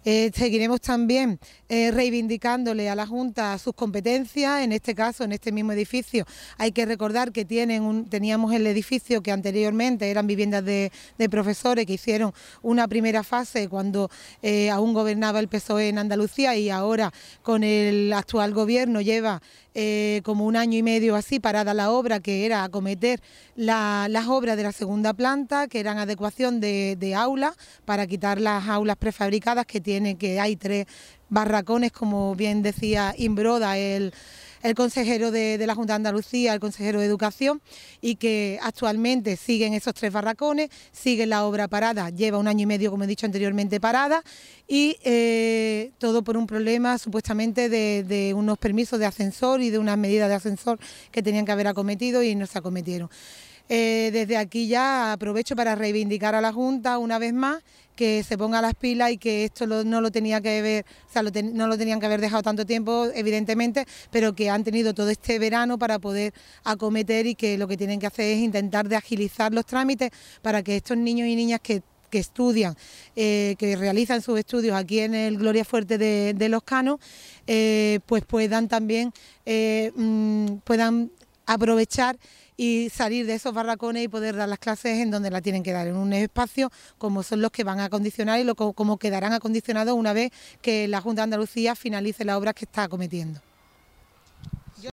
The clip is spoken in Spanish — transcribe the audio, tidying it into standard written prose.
Seguiremos también reivindicándole a la Junta sus competencias. En este caso, en este mismo edificio, hay que recordar que teníamos el edificio que anteriormente eran viviendas de profesores que hicieron una primera fase cuando aún gobernaba el PSOE en Andalucía, y ahora con el actual gobierno lleva como un año y medio así parada la obra, que era acometer las obras de la segunda planta, que eran adecuación de aulas para quitar las aulas prefabricadas que hay 3 barracones, como bien decía Imbroda, el consejero de la Junta de Andalucía, el consejero de Educación, y que actualmente siguen esos 3 barracones, sigue la obra parada, lleva un año y medio, como he dicho anteriormente, parada, y todo por un problema supuestamente de unos permisos de ascensor y de unas medidas de ascensor que tenían que haber acometido y no se acometieron. Desde aquí ya aprovecho para reivindicar a la Junta una vez más que se ponga las pilas y que esto no lo tenía que haber, o sea, no lo tenían que haber dejado tanto tiempo, evidentemente, pero que han tenido todo este verano para poder acometer, y que lo que tienen que hacer es intentar de agilizar los trámites para que estos niños y niñas que estudian, que realizan sus estudios aquí en el Gloria Fuerte de Los Canos, pues puedan también puedan aprovechar y salir de esos barracones y poder dar las clases en donde la tienen que dar, en un espacio como son los que van a acondicionar y como quedarán acondicionados una vez que la Junta de Andalucía finalice las obras que está acometiendo.